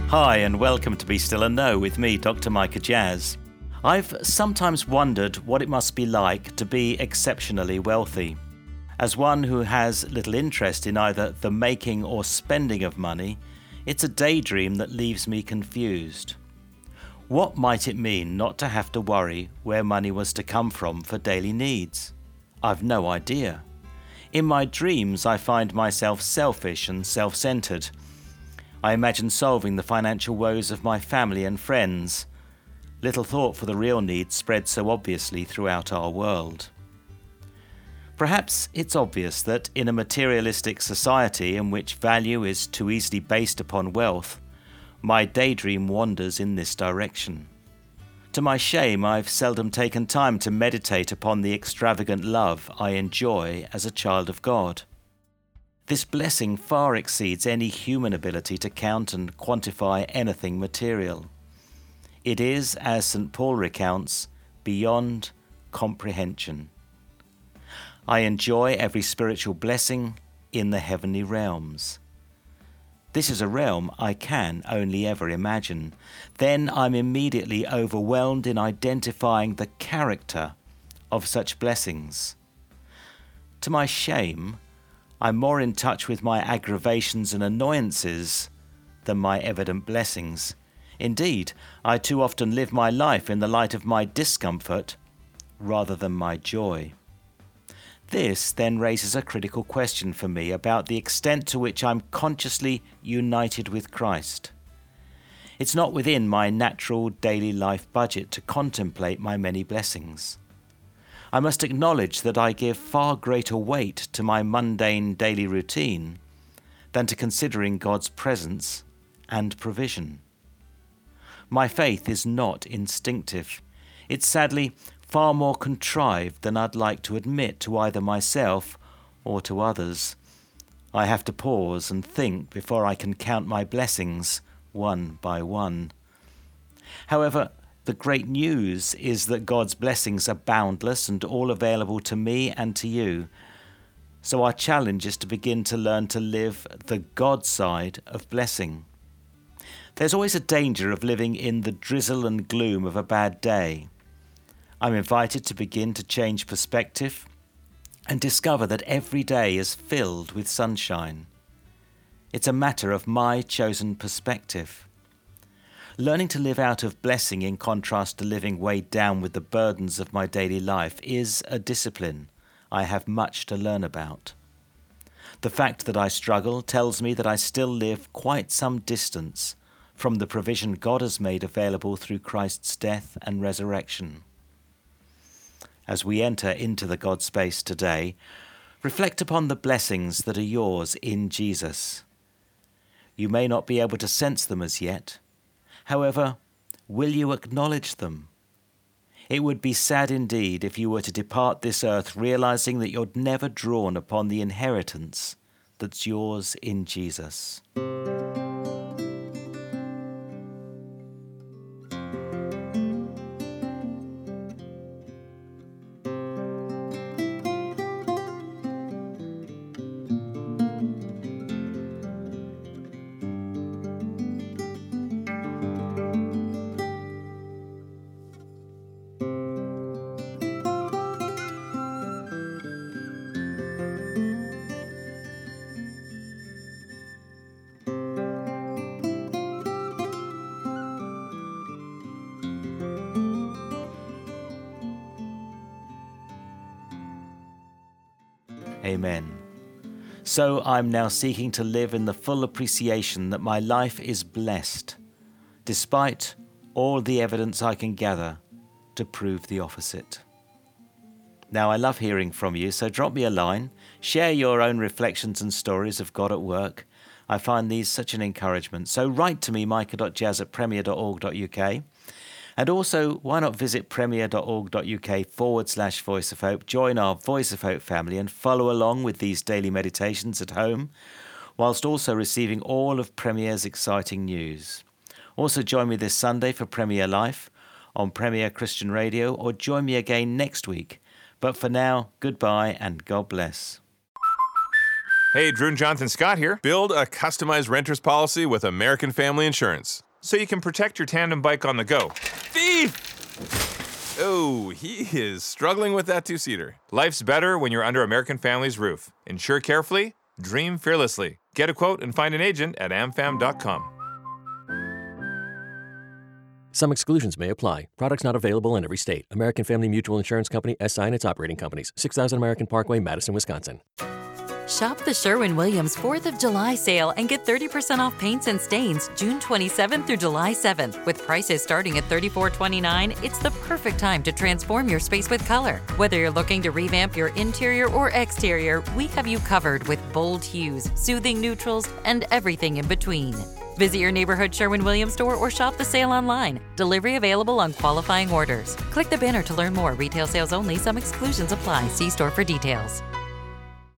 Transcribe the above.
Hi and welcome to Be Still and Know with me, Dr. Micah Jazz. I've sometimes wondered what it must be like to be exceptionally wealthy. As one who has little interest in either the making or spending of money, it's a daydream that leaves me confused. What might it mean not to have to worry where money was to come from for daily needs? I've no idea. In my dreams, I find myself selfish and self-centered. I imagine solving the financial woes of my family and friends. Little thought for the real needs spread so obviously throughout our world. Perhaps it's obvious that in a materialistic society in which value is too easily based upon wealth, my daydream wanders in this direction. To my shame, I've seldom taken time to meditate upon the extravagant love I enjoy as a child of God. This blessing far exceeds any human ability to count and quantify anything material. It is, as St. Paul recounts, beyond comprehension. I enjoy every spiritual blessing in the heavenly realms. This is a realm I can only ever imagine. Then I'm immediately overwhelmed in identifying the character of such blessings. To my shame, I'm more in touch with my aggravations and annoyances than my evident blessings. Indeed, I too often live my life in the light of my discomfort rather than my joy. This then raises a critical question for me about the extent to which I'm consciously united with Christ. It's not within my natural daily life budget to contemplate my many blessings. I must acknowledge that I give far greater weight to my mundane daily routine than to considering God's presence and provision. My faith is not instinctive. It's sadly far more contrived than I'd like to admit to either myself or to others. I have to pause and think before I can count my blessings one by one. However, the great news is that God's blessings are boundless and all available to me and to you. So our challenge is to begin to learn to live the God side of blessing. There's always a danger of living in the drizzle and gloom of a bad day. I'm invited to begin to change perspective and discover that every day is filled with sunshine. It's a matter of my chosen perspective. Learning to live out of blessing in contrast to living weighed down with the burdens of my daily life is a discipline I have much to learn about. The fact that I struggle tells me that I still live quite some distance from the provision God has made available through Christ's death and resurrection. As we enter into the God space today, reflect upon the blessings that are yours in Jesus. You may not be able to sense them as yet. However, will you acknowledge them? It would be sad indeed if you were to depart this earth realizing that you're never drawn upon the inheritance that's yours in Jesus. Amen. So I'm now seeking to live in the full appreciation that my life is blessed, despite all the evidence I can gather to prove the opposite. Now, I love hearing from you, so drop me a line, share your own reflections and stories of God at work. I find these such an encouragement. So write to me, micah.jazz@premier.org.uk. And also, why not visit premier.org.uk/Voice of Hope, join our Voice of Hope family and follow along with these daily meditations at home, whilst also receiving all of Premier's exciting news. Also join me this Sunday for Premier Life on Premier Christian Radio, or join me again next week. But for now, goodbye and God bless. Hey, Drew and Jonathan Scott here. Build a customized renter's policy with American Family Insurance, so you can protect your tandem bike on the go. Thief! Oh, he is struggling with that two-seater. Life's better when you're under American Family's roof. Insure carefully, dream fearlessly. Get a quote and find an agent at amfam.com. Some exclusions may apply. Products not available in every state. American Family Mutual Insurance Company, SI and its operating companies. 6000 American Parkway, Madison, Wisconsin. Shop the Sherwin-Williams 4th of July sale and get 30% off paints and stains June 27th through July 7th. With prices starting at $34.29, it's the perfect time to transform your space with color. Whether you're looking to revamp your interior or exterior, we have you covered with bold hues, soothing neutrals, and everything in between. Visit your neighborhood Sherwin-Williams store or shop the sale online. Delivery available on qualifying orders. Click the banner to learn more. Retail sales only. Some exclusions apply. See store for details.